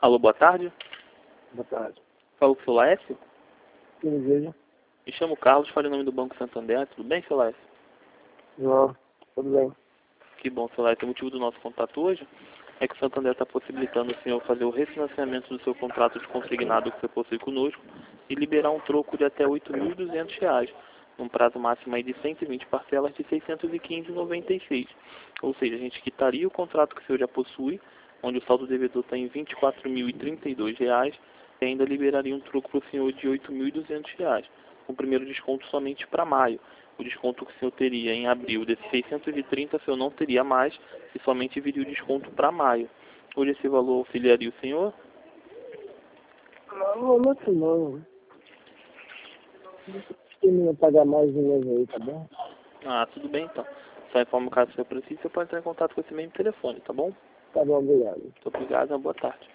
Alô, boa tarde. Boa tarde. Falo com o seu Laércio? Quem deseja? Me chamo Carlos, falei o nome do Banco Santander. Tudo bem, seu Laércio? Não, tudo bem. Que bom, seu Laércio. O motivo do nosso contato hoje é que o Santander está possibilitando o senhor fazer o refinanciamento do seu contrato de consignado que você possui conosco e liberar um troco de até R$ 8.200, num prazo máximo aí de 120 parcelas de R$ 615,96. Ou seja, a gente quitaria o contrato que o senhor já possui, onde o saldo devedor está em R$ 24.032, e ainda liberaria um troco para o senhor de R$ 8.200, com o primeiro desconto somente para maio. O desconto que o senhor teria em abril desses 630, o senhor não teria mais, e somente viria o desconto para maio. Hoje esse valor auxiliaria o senhor? Não, não. Quem não ia pagar mais um mês aí, tá bom? Ah, tudo bem então. Só informa o caso do senhor precisa, você pode entrar em contato com esse mesmo telefone, tá bom? Tá bom, obrigado. Muito obrigado, uma boa tarde.